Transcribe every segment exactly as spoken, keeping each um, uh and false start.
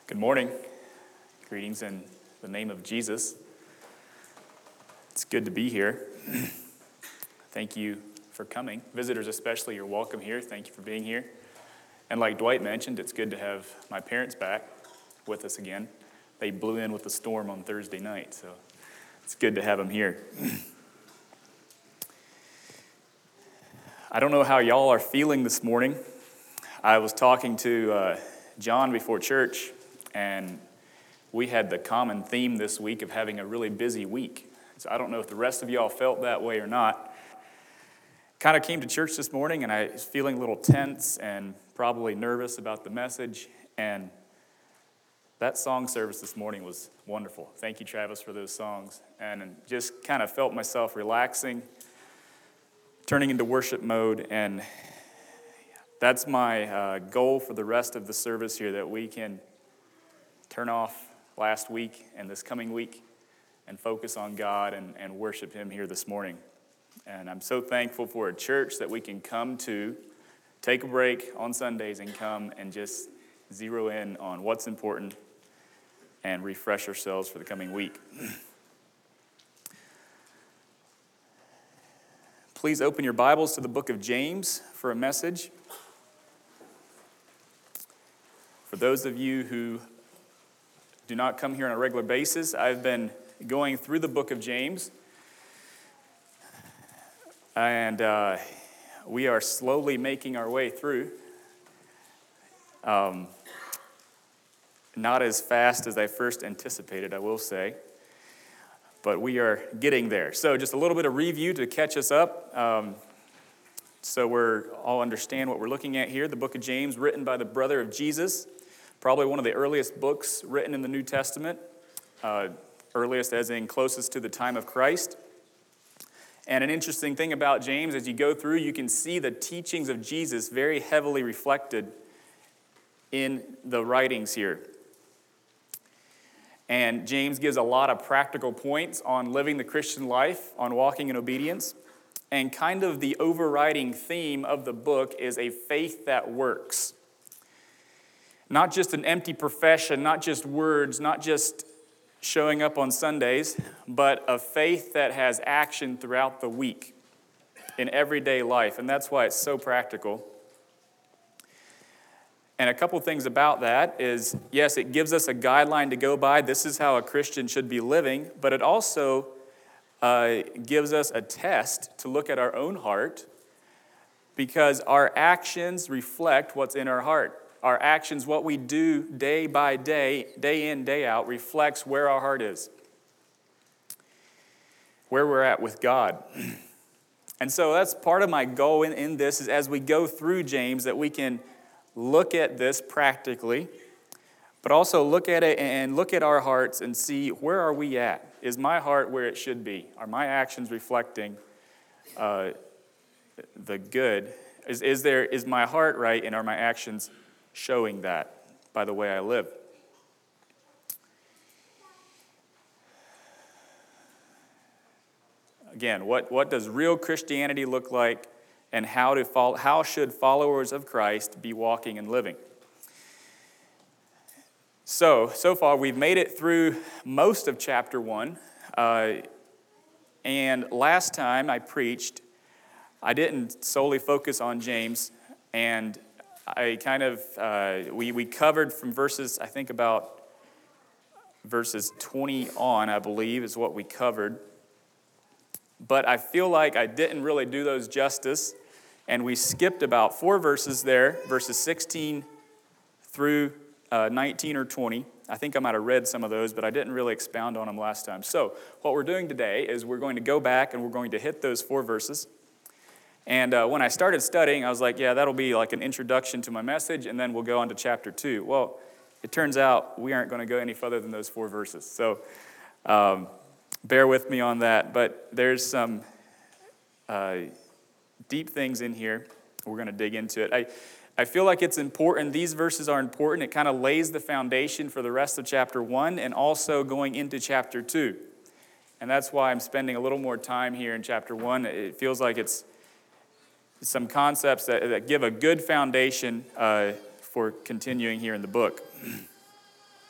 Good morning. Greetings in the name of Jesus. It's good to be here. Thank you for coming. Visitors especially, you're welcome here. Thank you for being here. And like Dwight mentioned, it's good to have my parents back with us again. They blew in with the storm on Thursday night, so it's good to have them here. I don't know how y'all are feeling this morning. I was talking to uh, John before church, and we had the common theme this week of having a really busy week. So I don't know if the rest of y'all felt that way or not. Kind of came to church this morning, and I was feeling a little tense and probably nervous about the message. And that song service this morning was wonderful. Thank you, Travis, for those songs. And just kind of felt myself relaxing, turning into worship mode. And that's my uh, goal for the rest of the service here, that we can turn off last week and this coming week and focus on God and, and worship Him here this morning. And I'm so thankful for a church that we can come to, take a break on Sundays and come and just zero in on what's important and refresh ourselves for the coming week. Please open your Bibles to the book of James for a message. For those of you who do not come here on a regular basis, I've been going through the book of James, and uh, we are slowly making our way through. Um, not as fast as I first anticipated, I will say, but we are getting there. So just a little bit of review to catch us up, um, so we're all understand what we're looking at here. The book of James, written by the brother of Jesus, probably one of the earliest books written in the New Testament, uh, earliest as in closest to the time of Christ. And an interesting thing about James, as you go through, you can see the teachings of Jesus very heavily reflected in the writings here. And James gives a lot of practical points on living the Christian life, on walking in obedience. And kind of the overriding theme of the book is a faith that works. Not just an empty profession, not just words, not just showing up on Sundays, but a faith that has action throughout the week in everyday life. And that's why it's so practical. And a couple things about that is, yes, it gives us a guideline to go by. This is how a Christian should be living. But it also uh, gives us a test to look at our own heart, because our actions reflect what's in our heart. Our actions, what we do day by day, day in, day out, reflects where our heart is, where we're at with God. And so that's part of my goal in, in this, is as we go through James, that we can look at this practically, but also look at it and look at our hearts and see, where are we at? Is my heart where it should be? Are my actions reflecting uh, the good? Is, is there is my heart right, and are my actions showing that by the way I live? Again, what, what does real Christianity look like, and how to follow, how should followers of Christ be walking and living? So, so far we've made it through most of chapter one, uh, and last time I preached, I didn't solely focus on James, and I kind of, uh, we, we covered from verses, I think about verses twenty on, I believe, is what we covered. But I feel like I didn't really do those justice, and we skipped about four verses there, verses sixteen through uh, nineteen or twenty. I think I might have read some of those, but I didn't really expound on them last time. So what we're doing today is we're going to go back and we're going to hit those four verses. And uh, when I started studying, I was like, yeah, that'll be like an introduction to my message, and then we'll go on to chapter two. Well, it turns out we aren't going to go any further than those four verses. So um, bear with me on that. But there's some uh, deep things in here. We're going to dig into it. I, I feel like it's important. These verses are important. It kind of lays the foundation for the rest of chapter one and also going into chapter two. And that's why I'm spending a little more time here in chapter one. It feels like it's some concepts that, that give a good foundation uh, for continuing here in the book.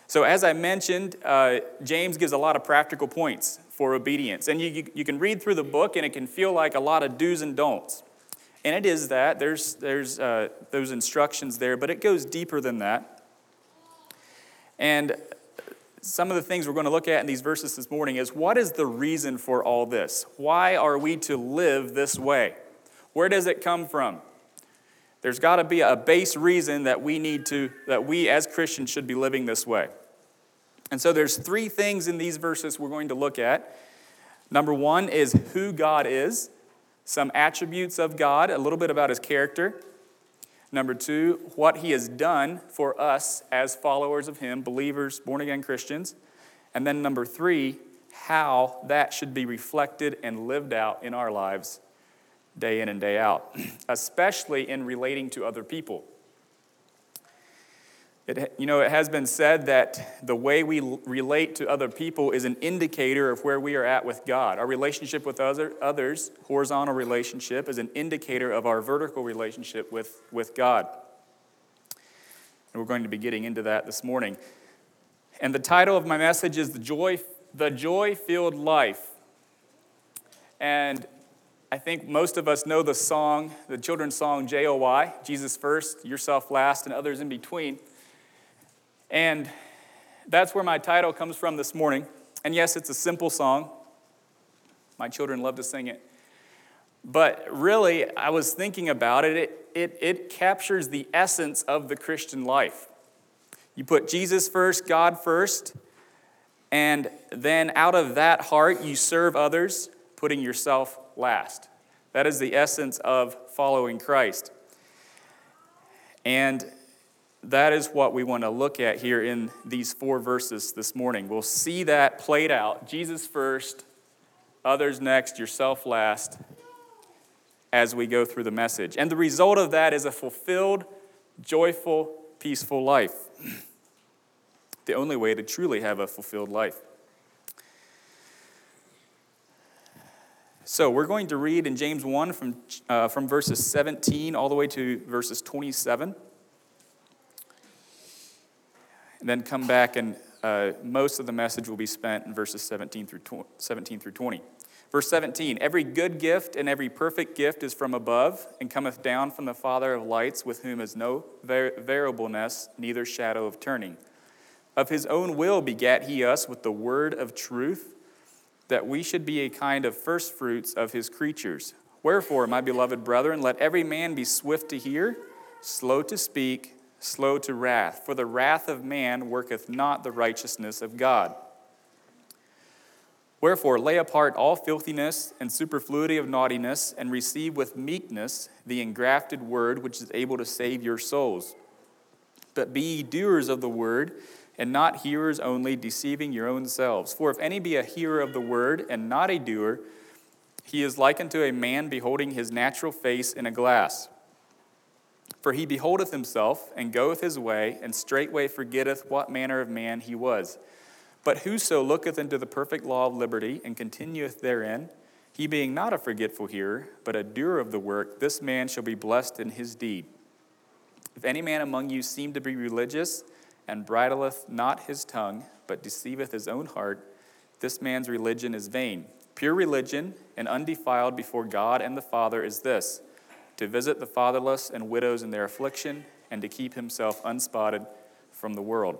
So as I mentioned, uh, James gives a lot of practical points for obedience. And you, you, you can read through the book, and it can feel like a lot of do's and don'ts. And it is that. There's, there's uh, those instructions there, but it goes deeper than that. And some of the things we're going to look at in these verses this morning is, what is the reason for all this? Why are we to live this way? Where does it come from? There's got to be a base reason that we need to, that we as Christians should be living this way. And so there's three things in these verses we're going to look at. Number one is who God is, some attributes of God, a little bit about his character. Number two, what he has done for us as followers of him, believers, born-again Christians. And then number three, how that should be reflected and lived out in our lives day in and day out, especially in relating to other people. It, you know, it has been said that the way we relate to other people is an indicator of where we are at with God. Our relationship with other, others, horizontal relationship, is an indicator of our vertical relationship with, with God. And we're going to be getting into that this morning. And the title of my message is The Joy, The Joy-Filled Life. And I think most of us know the song, the children's song, J O Y, Jesus first, yourself last, and others in between. And that's where my title comes from this morning. And yes, it's a simple song. My children love to sing it. But really, I was thinking about it. It, it, it captures the essence of the Christian life. You put Jesus first, God first, and then out of that heart, you serve others, putting yourself last. That is the essence of following Christ. And that is what we want to look at here in these four verses this morning. We'll see that played out. Jesus first, others next, yourself last, as we go through the message. And the result of that is a fulfilled, joyful, peaceful life. The only way to truly have a fulfilled life. So we're going to read in James one from, uh, from verses seventeen all the way to verses twenty-seven. And then come back, and uh, most of the message will be spent in verses seventeen through twenty. Verse seventeen, every good gift and every perfect gift is from above, and cometh down from the Father of lights, with whom is no var- variableness, neither shadow of turning. Of his own will begat he us with the word of truth, that we should be a kind of firstfruits of his creatures. Wherefore, my beloved brethren, let every man be swift to hear, slow to speak, slow to wrath, for the wrath of man worketh not the righteousness of God. Wherefore, lay apart all filthiness and superfluity of naughtiness, and receive with meekness the engrafted word, which is able to save your souls. But be ye doers of the word, and not hearers only, deceiving your own selves. For if any be a hearer of the word, and not a doer, he is like unto a man beholding his natural face in a glass. For he beholdeth himself, and goeth his way, and straightway forgetteth what manner of man he was. But whoso looketh into the perfect law of liberty, and continueth therein, he being not a forgetful hearer, but a doer of the work, this man shall be blessed in his deed. If any man among you seem to be religious, and bridleth not his tongue, but deceiveth his own heart, this man's religion is vain. Pure religion, and undefiled before God and the Father, is this, to visit the fatherless and widows in their affliction, and to keep himself unspotted from the world.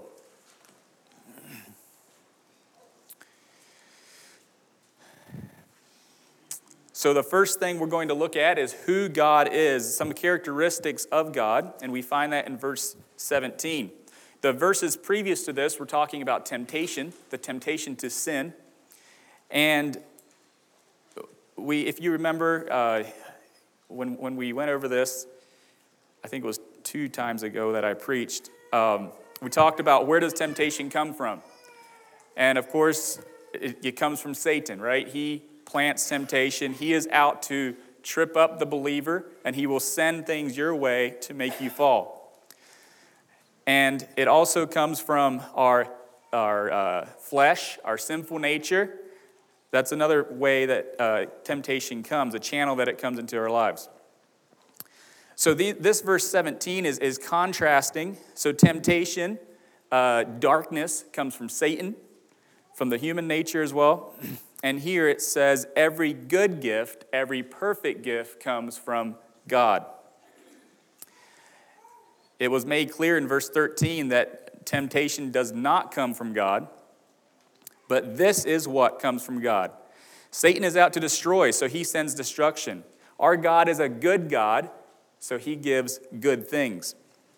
So the first thing we're going to look at is who God is, some characteristics of God, and we find that in verse seventeen. The verses previous to this were talking about temptation, the temptation to sin. And we, if you remember, uh, when, when we went over this, I think it was two times ago that I preached, um, we talked about where does temptation come from? And of course, it, it comes from Satan, right? He plants temptation. He is out to trip up the believer, and he will send things your way to make you fall. And it also comes from our, our uh, flesh, our sinful nature. That's another way that uh, temptation comes, a channel that it comes into our lives. So the, this verse seventeen is, is contrasting. So temptation Uh, darkness comes from Satan, from the human nature as well. And here it says, every good gift, every perfect gift comes from God. It was made clear in verse thirteen that temptation does not come from God, but this is what comes from God. Satan is out to destroy, so he sends destruction. Our God is a good God, so he gives good things.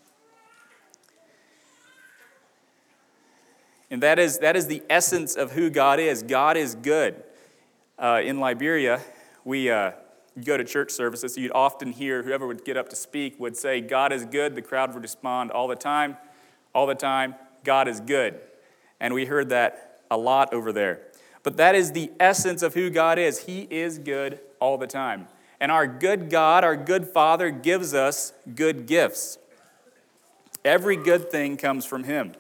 And that is, that is the essence of who God is. God is good. Uh, in Liberia, we uh, go to church services, so you'd often hear whoever would get up to speak would say, God is good. The crowd would respond all the time, all the time, God is good. And we heard that a lot over there. But that is the essence of who God is. He is good all the time. And our good God, our good Father, gives us good gifts. Every good thing comes from him.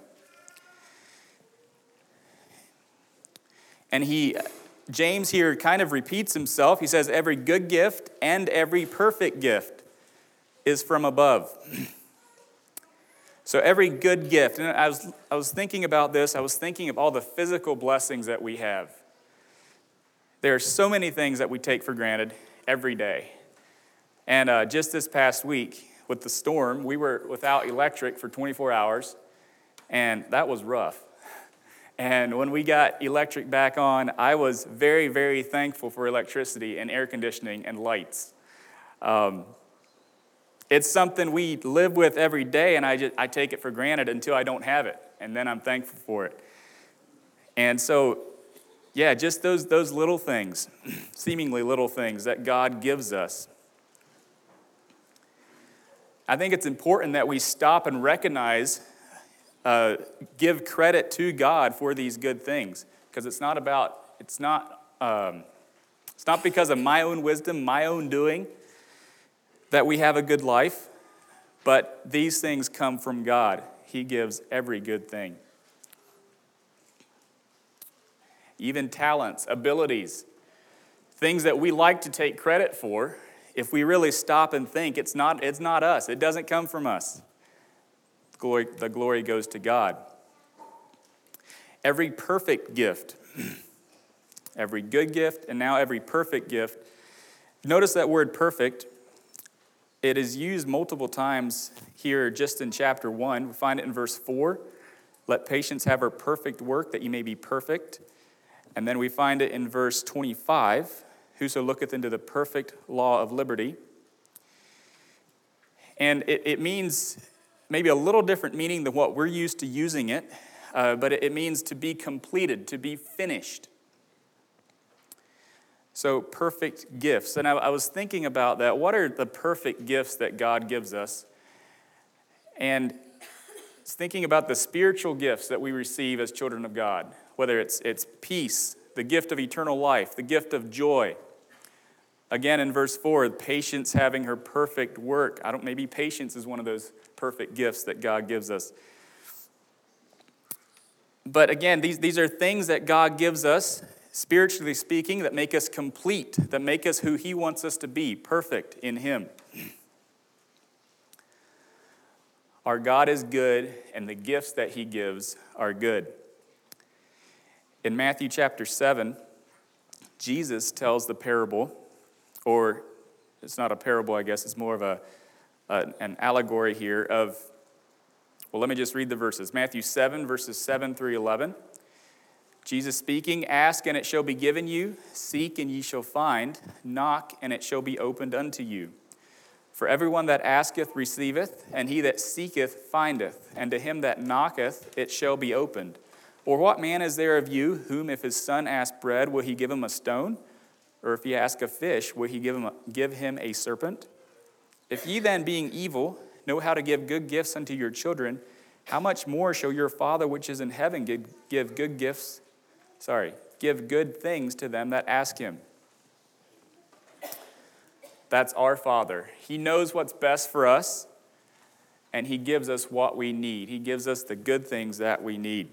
And he, James here kind of repeats himself. He says, every good gift and every perfect gift is from above. So every good gift, and I was, I was thinking about this, I was thinking of all the physical blessings that we have. There are so many things that we take for granted every day. And uh, just this past week, with the storm, we were without electric for twenty-four hours, and that was rough. And when we got electric back on, I was very, very thankful for electricity and air conditioning and lights. Um, it's something we live with every day, and I, just, I take it for granted until I don't have it, and then I'm thankful for it. And so, yeah, just those, those little things, seemingly little things that God gives us. I think it's important that we stop and recognize Uh, give credit to God for these good things, because it's not about, it's not, um, it's not because of my own wisdom, my own doing, that we have a good life, but these things come from God. He gives every good thing. Even talents, abilities, things that we like to take credit for, if we really stop and think, it's not, it's not us. It doesn't come from us. Glory, the glory goes to God. Every perfect gift, every good gift, and now every perfect gift. Notice that word perfect. It is used multiple times here just in chapter one. We find it in verse four. Let patience have her perfect work, that you may be perfect. And then we find it in verse twenty-five. Whoso looketh into the perfect law of liberty. And it, it means maybe a little different meaning than what we're used to using it, uh, but it means to be completed, to be finished. So perfect gifts. And I, I was thinking about that. What are the perfect gifts that God gives us? And I was thinking about the spiritual gifts that we receive as children of God, whether it's, it's peace, the gift of eternal life, the gift of joy. Again, in verse four, patience having her perfect work. I don't, maybe patience is one of those perfect gifts that God gives us. But again, these, these are things that God gives us, spiritually speaking, that make us complete, that make us who he wants us to be, perfect in him. Our God is good, and the gifts that he gives are good. In Matthew chapter seven, Jesus tells the parable, or it's not a parable, I guess, it's more of a, a an allegory here of, well, let me just read the verses. Matthew seven, verses seven through eleven. Jesus speaking, ask and it shall be given you, seek and ye shall find, knock and it shall be opened unto you. For everyone that asketh receiveth, and he that seeketh findeth, and to him that knocketh it shall be opened. Or what man is there of you, whom if his son ask bread, will he give him a stone? Or if he ask a fish, will he give him a, give him a serpent? If ye then, being evil, know how to give good gifts unto your children, how much more shall your Father which is in heaven give, give good gifts, sorry, give good things to them that ask him? That's our Father. He knows what's best for us, and he gives us what we need. He gives us the good things that we need.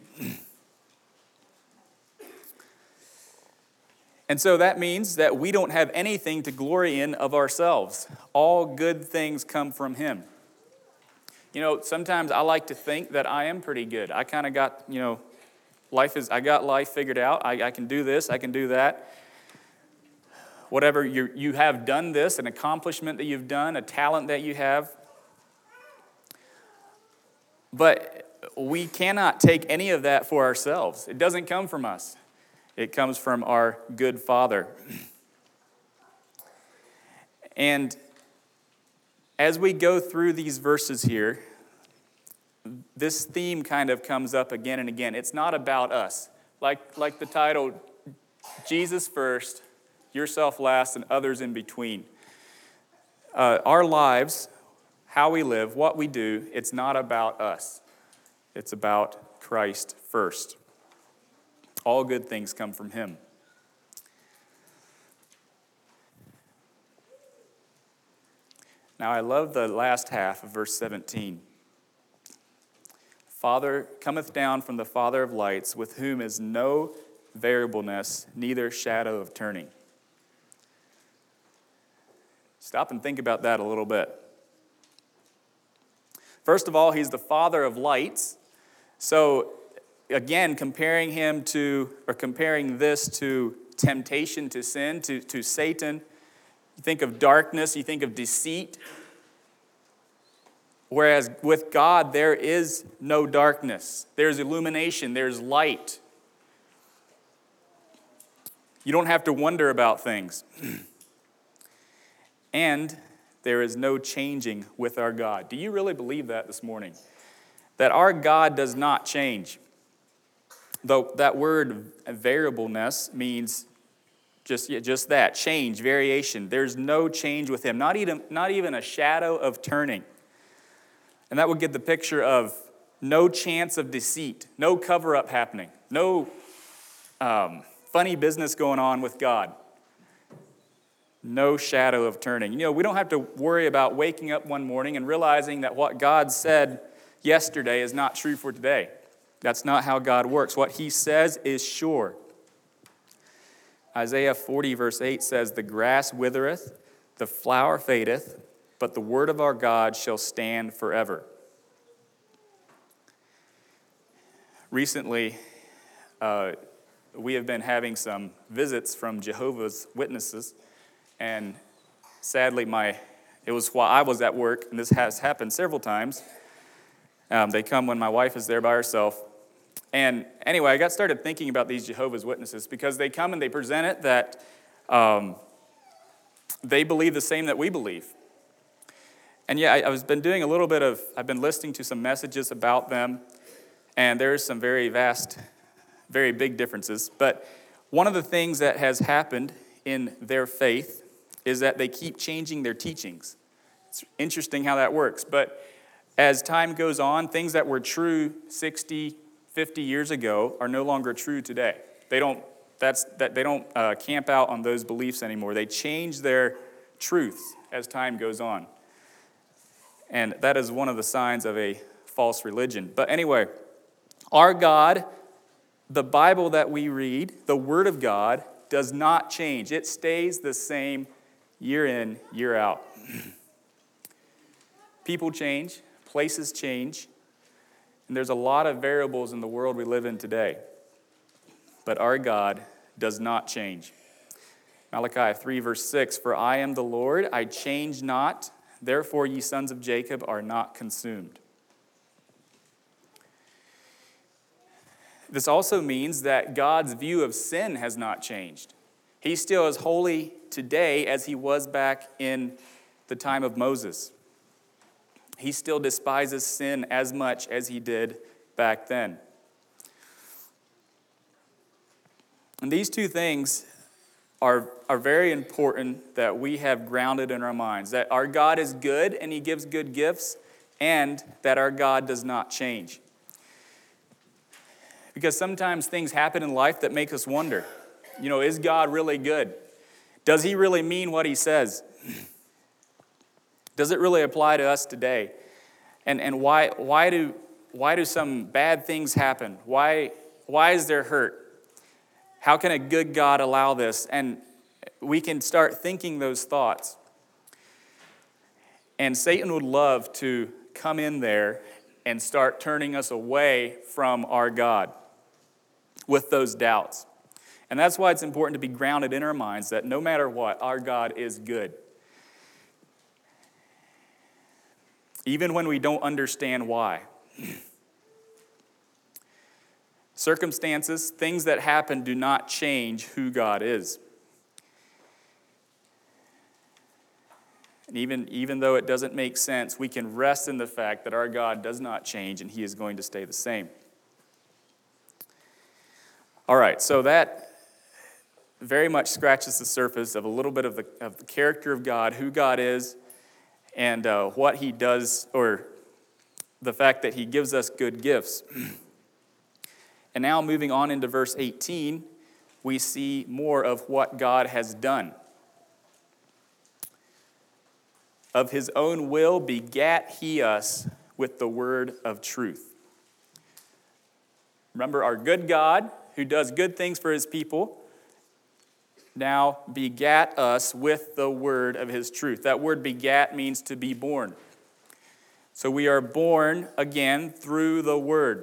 And so that means that we don't have anything to glory in of ourselves. All good things come from him. You know, sometimes I like to think that I am pretty good. I kind of got, you know, life is, I got life figured out. I, I can do this, I can do that. Whatever, you you have done this, an accomplishment that you've done, a talent that you have. But we cannot take any of that for ourselves. It doesn't come from us. It comes from our good Father. And as we go through these verses here, this theme kind of comes up again and again. It's not about us. Like, like the title, Jesus first, yourself last, and others in between. Uh, our lives, how we live, what we do, it's not about us. It's about Christ first. All good things come from Him. Now, I love the last half of verse seventeen. Father cometh down from the Father of lights, with whom is no variableness, neither shadow of turning. Stop and think about that a little bit. First of all, He's the Father of lights. So, again, comparing Him to, or comparing this to temptation, to sin, to, to Satan. You think of darkness, you think of deceit. Whereas with God, there is no darkness. There's illumination, there's light. You don't have to wonder about things. And there is no changing with our God. Do you really believe that this morning? That our God does not change. Though that word variableness means just, yeah, just that, change, variation. There's no change with Him, not even, not even a shadow of turning. And that would get the picture of no chance of deceit, no cover-up happening, no um, funny business going on with God. No shadow of turning. You know, we don't have to worry about waking up one morning and realizing that what God said yesterday is not true for today. That's not how God works. What He says is sure. Isaiah forty verse eight says, "The grass withereth, the flower fadeth, but the word of our God shall stand forever." Recently, uh, we have been having some visits from Jehovah's Witnesses, and sadly, my it was while I was at work, and this has happened several times. Um, they come when my wife is there by herself. And anyway, I got started thinking about these Jehovah's Witnesses because they come and they present it that um, they believe the same that we believe. And yeah, I, I've been doing a little bit of, I've been listening to some messages about them, and there's some very vast, very big differences. But one of the things that has happened in their faith is that they keep changing their teachings. It's interesting how that works. But as time goes on, things that were true sixty, fifty years ago are no longer true today. They don't, that's, that, they don't uh, camp out on those beliefs anymore. They change their truths as time goes on. And that is one of the signs of a false religion. But anyway, our God, the Bible that we read, the Word of God, does not change. It stays the same year in, year out. People change, places change, and there's a lot of variables in the world we live in today. But our God does not change. Malachi three, verse six, "For I am the Lord, I change not. Therefore, ye sons of Jacob are not consumed." This also means that God's view of sin has not changed. He's still as holy today as He was back in the time of Moses. He still despises sin as much as He did back then. And these two things are, are very important that we have grounded in our minds. That our God is good and He gives good gifts, and that our God does not change. Because sometimes things happen in life that make us wonder, you know, is God really good? Does He really mean what He says? Does it really apply to us today? And and why why do why do some bad things happen? Why why is there hurt? How can a good God allow this? And we can start thinking those thoughts. And Satan would love to come in there and start turning us away from our God with those doubts. And that's why it's important to be grounded in our minds that no matter what, our God is good. Even when we don't understand why. Circumstances, things that happen do not change who God is. And even, even though it doesn't make sense, we can rest in the fact that our God does not change and he is going to stay the same. All right, so that very much scratches the surface of a little bit of the, of the character of God, who God is, and uh, what he does, or the fact that he gives us good gifts. And now moving on into verse eighteen, we see more of what God has done. Of his own will begat he us with the word of truth. Remember, our good God, who does good things for his people, now begat us with the word of his truth. That word begat means to be born. So we are born again through the word.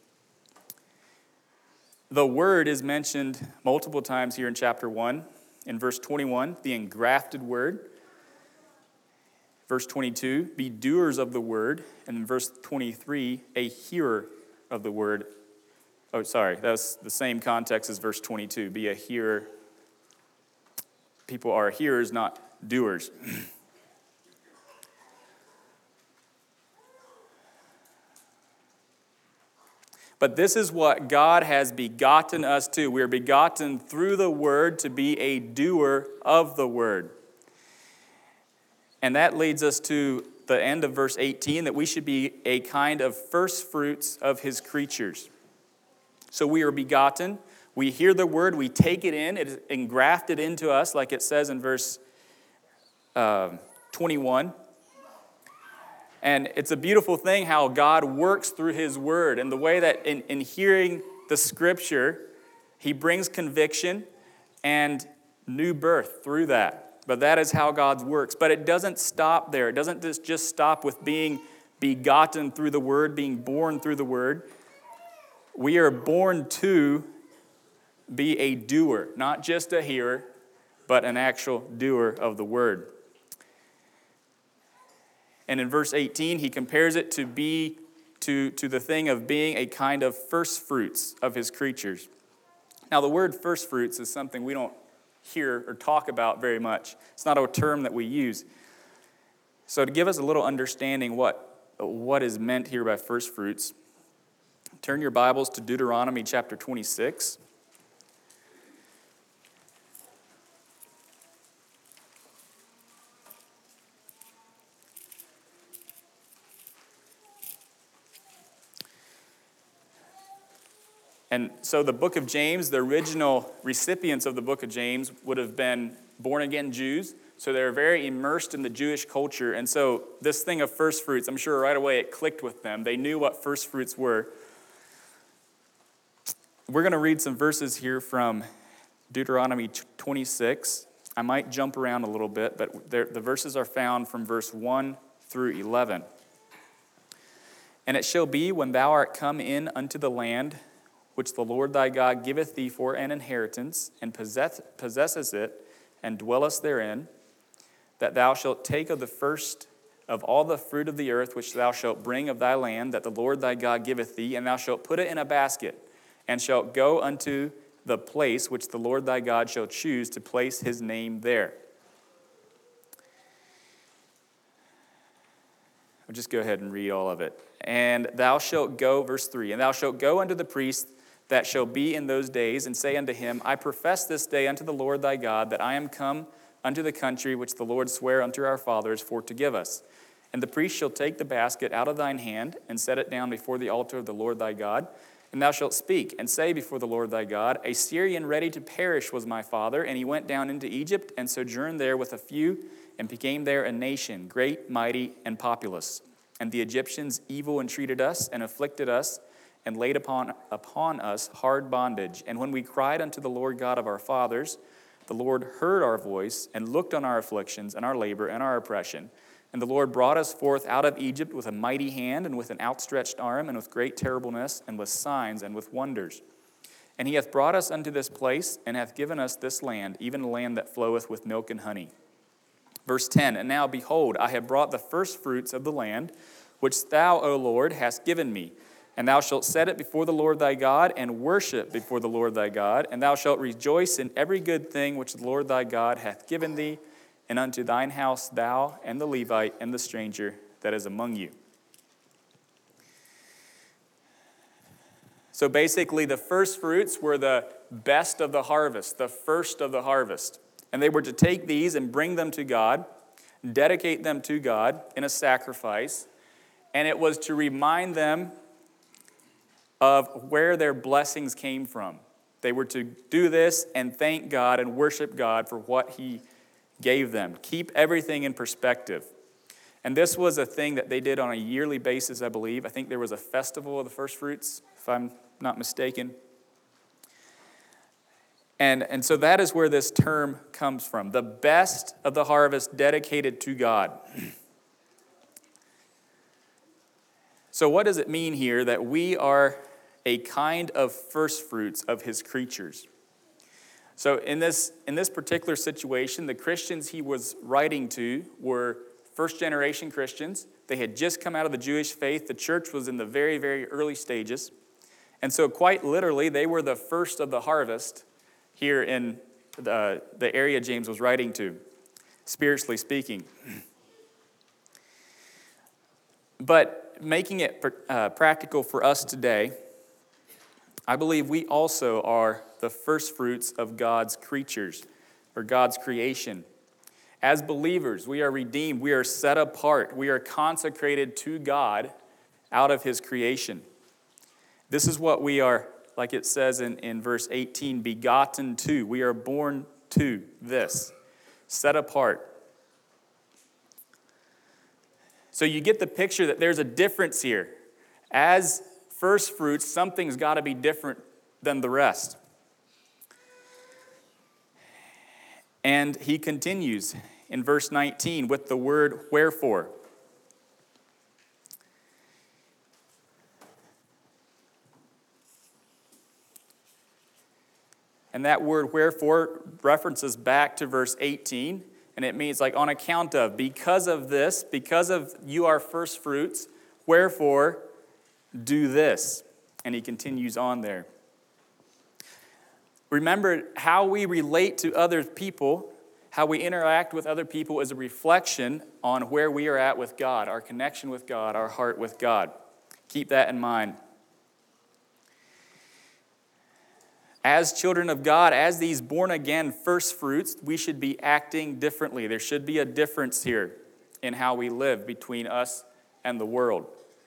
The word is mentioned multiple times here in chapter one. In verse twenty-one, the engrafted word. Verse twenty-two, be doers of the word. And in verse twenty-three, a hearer of the word. Oh, sorry, that's the same context as verse twenty-two. Be a hearer. People are hearers, not doers. But this is what God has begotten us to. We are begotten through the word to be a doer of the word. And that leads us to the end of verse eighteen, that we should be a kind of first fruits of his creatures. So we are begotten. We hear the word, we take it in, it is engrafted into us, like it says in verse uh, twenty-one. And it's a beautiful thing how God works through his word, and the way that in, in hearing the scripture, he brings conviction and new birth through that. But that is how God works. But it doesn't stop there. It doesn't just, just stop with being begotten through the word, being born through the word. We are born to be a doer, not just a hearer, but an actual doer of the word. And in verse eighteen, he compares it to be to, to the thing of being a kind of first fruits of his creatures. Now, the word first fruits is something we don't hear or talk about very much. It's not a term that we use. So to give us a little understanding what, what is meant here by first fruits, turn your Bibles to Deuteronomy chapter twenty-six. And so the book of James, the original recipients of the book of James would have been born-again Jews. So they're very immersed in the Jewish culture. And so this thing of first fruits, I'm sure right away it clicked with them. They knew what first fruits were. We're going to read some verses here from Deuteronomy twenty-six. I might jump around a little bit, but the verses are found from verse one through eleven. And it shall be when thou art come in unto the land which the Lord thy God giveth thee for an inheritance, and possess, possesses it, and dwellest therein, that thou shalt take of the first of all the fruit of the earth which thou shalt bring of thy land, that the Lord thy God giveth thee, and thou shalt put it in a basket, and shalt go unto the place which the Lord thy God shall choose to place his name there. I'll just go ahead and read all of it. And thou shalt go, verse three, and thou shalt go unto the priest that shall be in those days, and say unto him, I profess this day unto the Lord thy God, that I am come unto the country which the Lord sware unto our fathers for to give us. And the priest shall take the basket out of thine hand, and set it down before the altar of the Lord thy God. And thou shalt speak, and say before the Lord thy God, A Syrian ready to perish was my father, and he went down into Egypt, and sojourned there with a few, and became there a nation, great, mighty, and populous. And the Egyptians evil entreated us, and afflicted us, and laid upon, upon us hard bondage. And when we cried unto the Lord God of our fathers, the Lord heard our voice, and looked on our afflictions, and our labor, and our oppression. And the Lord brought us forth out of Egypt with a mighty hand and with an outstretched arm and with great terribleness and with signs and with wonders. And he hath brought us unto this place and hath given us this land, even a land that floweth with milk and honey. Verse ten, and now behold, I have brought the first fruits of the land, which thou, O Lord, hast given me. And thou shalt set it before the Lord thy God, and worship before the Lord thy God. And thou shalt rejoice in every good thing which the Lord thy God hath given thee, and unto thine house thou and the Levite and the stranger that is among you. So basically, the first fruits were the best of the harvest, the first of the harvest. And they were to take these and bring them to God, dedicate them to God in a sacrifice, and it was to remind them of where their blessings came from. They were to do this and thank God and worship God for what he gave them. Keep everything in perspective. And this was a thing that they did on a yearly basis, I believe. I think there was a festival of the first fruits, if I'm not mistaken. And, and so that is where this term comes from. The best of the harvest dedicated to God. So what does it mean here that we are a kind of first fruits of his creatures? So in this, in this particular situation, the Christians he was writing to were first-generation Christians. They had just come out of the Jewish faith. The church was in the very, very early stages. And so quite literally, they were the first of the harvest here in the, the area James was writing to, spiritually speaking. But making it uh, practical for us today, I believe we also are the first fruits of God's creatures, or God's creation. As believers, we are redeemed, we are set apart, we are consecrated to God out of his creation. This is what we are, like it says in, in verse eighteen, begotten to. We are born to this, set apart. So you get the picture that there's a difference here. As first fruits, something's got to be different than the rest. And he continues in verse nineteen with the word wherefore. And that word wherefore references back to verse eighteen. And it means like on account of, because of this, because of you are first fruits, wherefore do this. And he continues on there. Remember, how we relate to other people, how we interact with other people is a reflection on where we are at with God, our connection with God, our heart with God. Keep that in mind. As children of God, as these born-again first fruits, we should be acting differently. There should be a difference here in how we live between us and the world.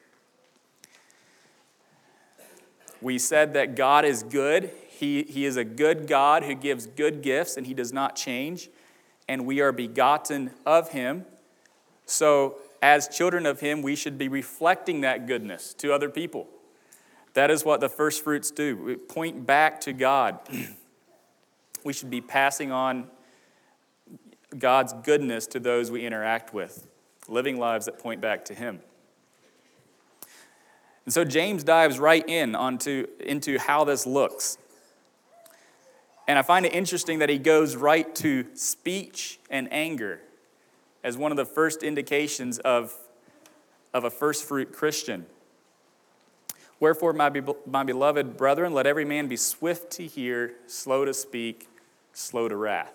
We said that God is good. He, he is a good God who gives good gifts, and he does not change. And we are begotten of him. So as children of him, we should be reflecting that goodness to other people. That is what the first fruits do. We point back to God. We should be passing on God's goodness to those we interact with, living lives that point back to him. And so James dives right in onto, into how this looks. And I find it interesting that he goes right to speech and anger as one of the first indications of, of a first fruit Christian. Wherefore, my, be, my beloved brethren, let every man be swift to hear, slow to speak, slow to wrath.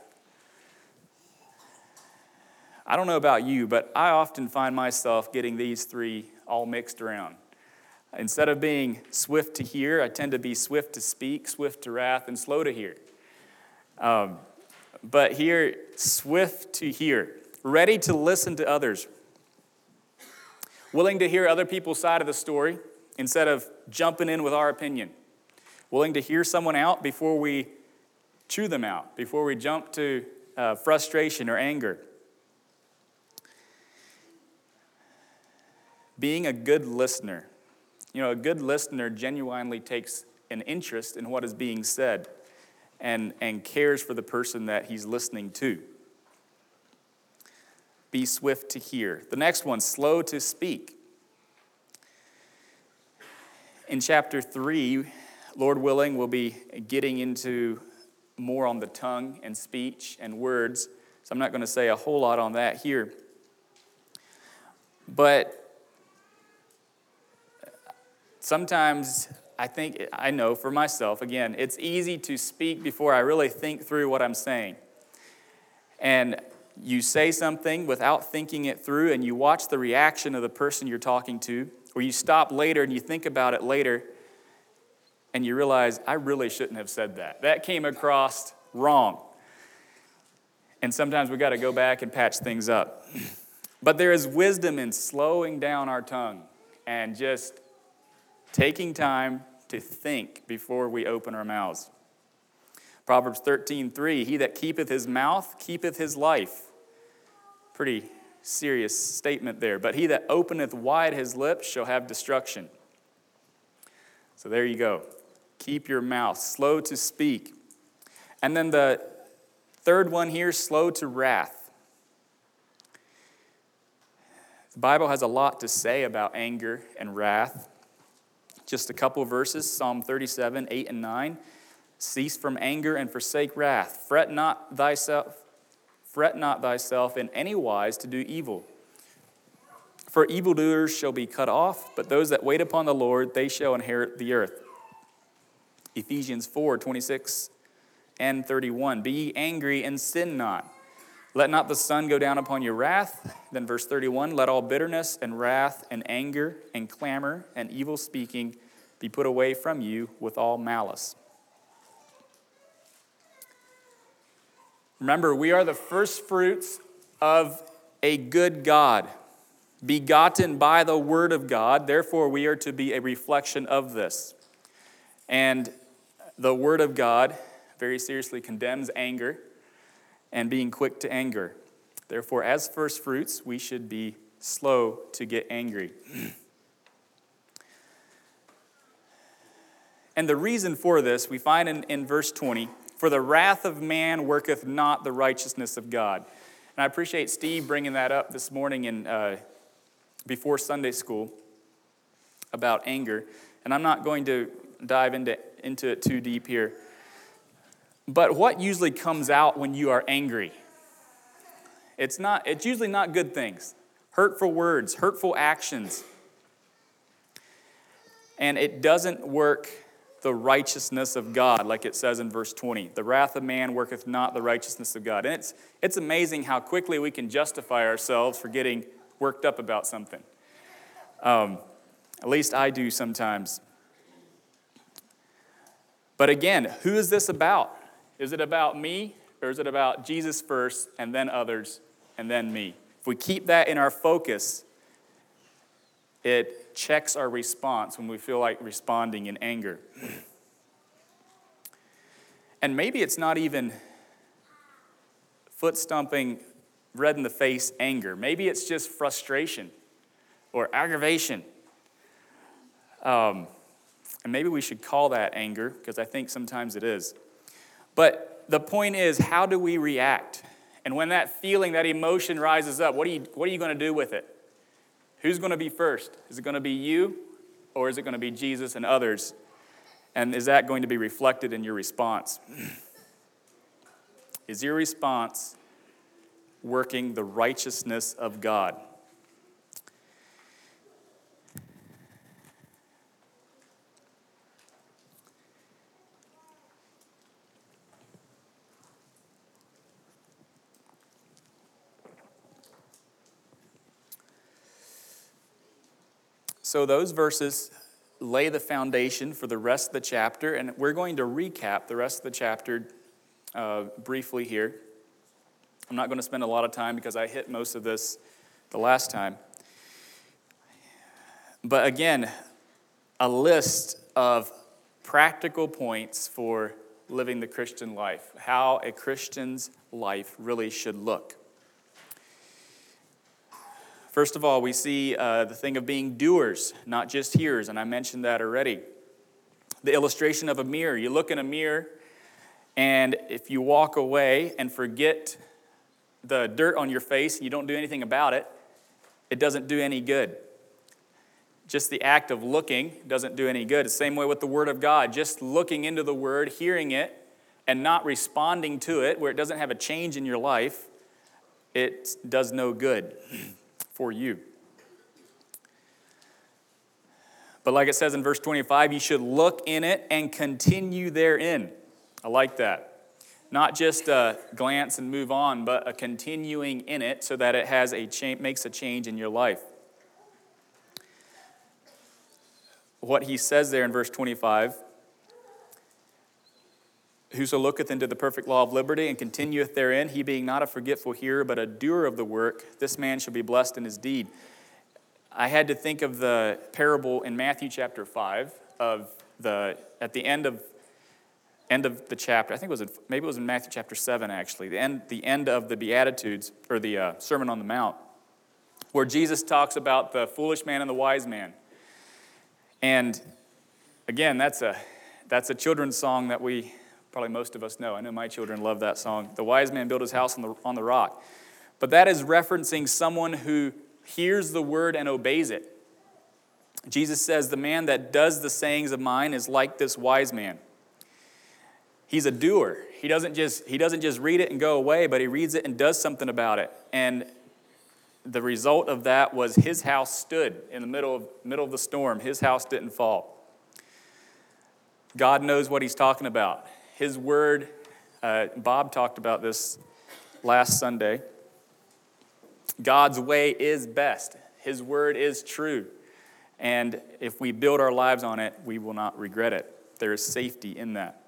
I don't know about you, but I often find myself getting these three all mixed around. Instead of being swift to hear, I tend to be swift to speak, swift to wrath, and slow to hear. Um, but here, swift to hear, ready to listen to others, willing to hear other people's side of the story, instead of jumping in with our opinion. Willing to hear someone out before we chew them out, before we jump to uh, frustration or anger. Being a good listener. You know, a good listener genuinely takes an interest in what is being said and, and cares for the person that he's listening to. be swift to hear. The next one, slow to speak. In chapter three, Lord willing, we'll be getting into more on the tongue and speech and words, so I'm not going to say a whole lot on that here. But sometimes I think, I know for myself, again, it's easy to speak before I really think through what I'm saying. And you say something without thinking it through, and you watch the reaction of the person you're talking to, or you stop later and you think about it later, and you realize, I really shouldn't have said that. That came across wrong. And sometimes we got to go back and patch things up. But there is wisdom in slowing down our tongue and just taking time to think before we open our mouths. Proverbs thirteen three, he that keepeth his mouth keepeth his life. Pretty serious statement there. But he that openeth wide his lips shall have destruction. So there you go. Keep your mouth slow to speak. And then the third one here, slow to wrath. The Bible has a lot to say about anger and wrath. Just a couple of verses, Psalm thirty-seven, eight and nine. Cease from anger and forsake wrath. Fret not thyself, fret not thyself in any wise to do evil. For evildoers shall be cut off, but those that wait upon the Lord, they shall inherit the earth. Ephesians four, twenty-six and thirty-one. Be ye angry and sin not. Let not the sun go down upon your wrath. Then verse thirty-one, let all bitterness and wrath and anger and clamor and evil speaking be put away from you with all malice. Remember, we are the first fruits of a good God, begotten by the word of God. Therefore, we are to be a reflection of this. And the word of God very seriously condemns anger and being quick to anger. Therefore, as first fruits, we should be slow to get angry. And the reason for this, we find in, in verse twenty, for the wrath of man worketh not the righteousness of God. And I appreciate Steve bringing that up this morning in uh, before Sunday school about anger. And I'm not going to dive into, into it too deep here. But what usually comes out when you are angry? It's not. It's usually not good things. Hurtful words, hurtful actions. And it doesn't work the righteousness of God, like it says in verse twenty. The wrath of man worketh not the righteousness of God. And it's, it's amazing how quickly we can justify ourselves for getting worked up about something. Um, at least I do sometimes. But again, who is this about? Is it about me, or is it about Jesus first, and then others, and then me? If we keep that in our focus, it checks our response when we feel like responding in anger. And maybe it's not even foot-stomping, red-in-the-face anger. Maybe it's just frustration or aggravation. Um, and maybe we should call that anger, because I think sometimes it is. But the point is, how do we react? And when that feeling, that emotion rises up, what are you, what are you going to do with it? Who's going to be first? Is it going to be you, or is it going to be Jesus and others? And is that going to be reflected in your response? Is your response working the righteousness of God? So those verses lay the foundation for the rest of the chapter, and we're going to recap the rest of the chapter uh, briefly here. I'm not going to spend a lot of time because I hit most of this the last time. But again, a list of practical points for living the Christian life, how a Christian's life really should look. First of all, we see uh, the thing of being doers, not just hearers, and I mentioned that already. The illustration of a mirror. You look in a mirror, and if you walk away and forget the dirt on your face and you don't do anything about it, it doesn't do any good. Just the act of looking doesn't do any good. It's the same way with the Word of God. Just looking into the Word, hearing it, and not responding to it, where it doesn't have a change in your life, it does no good for you. But like it says in verse twenty-five, you should look in it and continue therein. I like that. Not just a glance and move on, but a continuing in it so that it has a cha- makes a change in your life. What he says there in verse twenty-five, whoso looketh into the perfect law of liberty and continueth therein, he being not a forgetful hearer, but a doer of the work, this man shall be blessed in his deed. I had to think of the parable in Matthew chapter five of the at the end of end of the chapter. I think it was in, maybe it was in Matthew chapter seven actually. The end the end of the Beatitudes or the uh, Sermon on the Mount, where Jesus talks about the foolish man and the wise man. And again, that's a that's a children's song that we probably most of us know. I know my children love that song. The wise man built his house on the on the rock. But that is referencing someone who hears the word and obeys it. Jesus says, the man that does the sayings of mine is like this wise man. He's a doer. He doesn't just he doesn't just read it and go away, but he reads it and does something about it. And the result of that was his house stood in the middle of middle of the storm. His house didn't fall. God knows what he's talking about. His word, uh, Bob talked about this last Sunday. God's way is best. His word is true. And if we build our lives on it, we will not regret it. There is safety in that.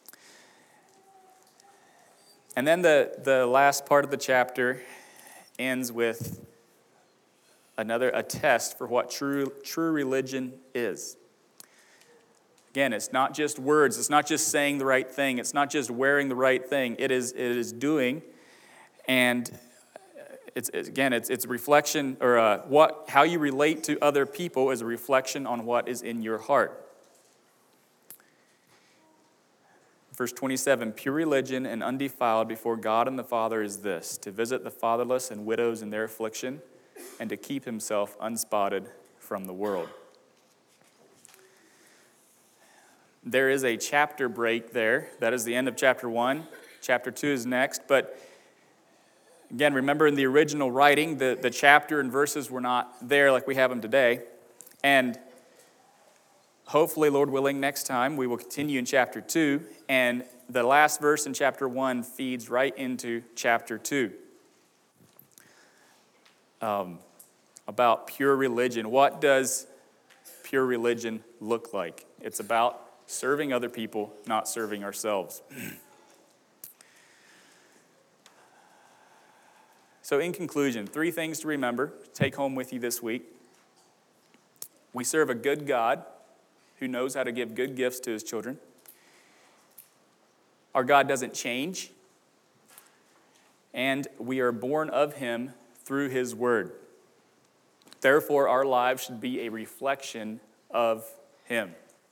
And then the, the last part of the chapter ends with another a test for what true, true religion is. Again, it's not just words. It's not just saying the right thing. It's not just wearing the right thing. It is, it is doing. And It's, it's again, it's it's a reflection, or uh, what how you relate to other people is a reflection on what is in your heart. Verse twenty-seven, pure religion and undefiled before God and the Father is this, to visit the fatherless and widows in their affliction, and to keep himself unspotted from the world. There is a chapter break there. That is the end of chapter one. Chapter two is next, but again, remember in the original writing, the, the chapter and verses were not there like we have them today. And hopefully, Lord willing, next time we will continue in chapter two. And the last verse in chapter one feeds right into chapter two. Um, about pure religion. What does pure religion look like? It's about serving other people, not serving ourselves. So in conclusion, three things to remember, take home with you this week. We serve a good God who knows how to give good gifts to his children. Our God doesn't change. And we are born of him through his word. Therefore, our lives should be a reflection of him.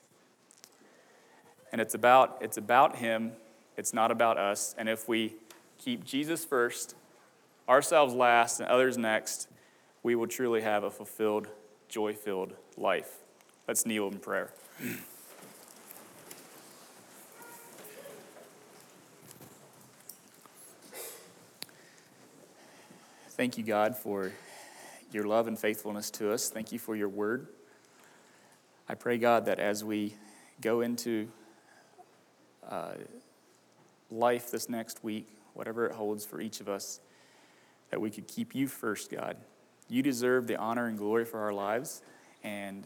And it's about, it's about him. It's not about us. And if we keep Jesus first, ourselves last, and others next, we will truly have a fulfilled, joy-filled life. Let's kneel in prayer. Thank you, God, for your love and faithfulness to us. Thank you for your word. I pray, God, that as we go into uh, life this next week, whatever it holds for each of us, that we could keep you first, God. You deserve the honor and glory for our lives, and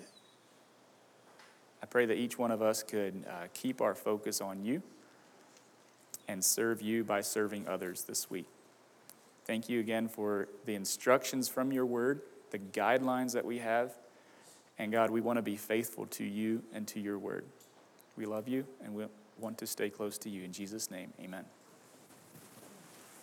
I pray that each one of us could uh, keep our focus on you and serve you by serving others this week. Thank you again for the instructions from your word, the guidelines that we have, and God, we want to be faithful to you and to your word. We love you, and we want to stay close to you. In Jesus' name, amen.